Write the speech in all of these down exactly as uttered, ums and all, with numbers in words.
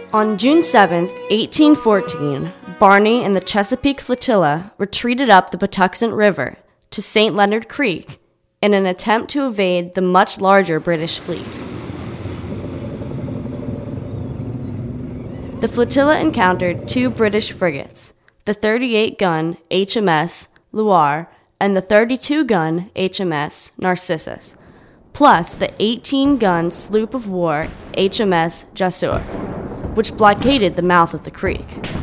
On June seventh, eighteen fourteen, Barney and the Chesapeake Flotilla retreated up the Patuxent River to Saint Leonard Creek in an attempt to evade the much larger British fleet. The flotilla encountered two British frigates, the thirty-eight gun H M S Loire and the thirty-two gun H M S Narcissus, plus the eighteen gun sloop of war H M S Chasseur, which blockaded the mouth of the creek.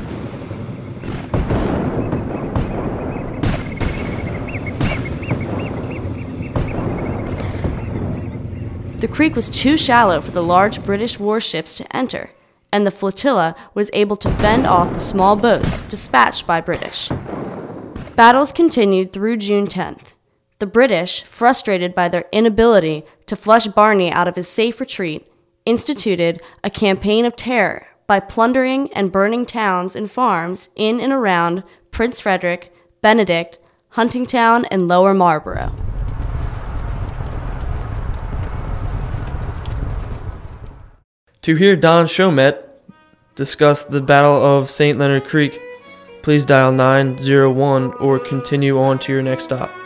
The creek was too shallow for the large British warships to enter, and the flotilla was able to fend off the small boats dispatched by British. Battles continued through June tenth. The British, frustrated by their inability to flush Barney out of his safe retreat, instituted a campaign of terror by plundering and burning towns and farms in and around Prince Frederick, Benedict, Huntingtown, and Lower Marlborough. To hear Don Chomet discuss the Battle of Saint Leonard Creek, please dial nine zero one or continue on to your next stop.